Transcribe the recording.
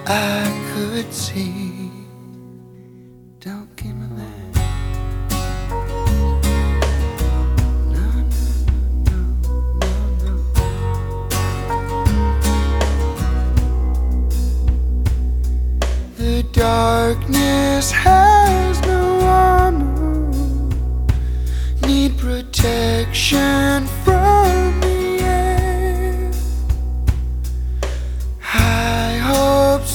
I could see. Don't give me that. No, no, no, no, no. The darkness has no armor. Need protection from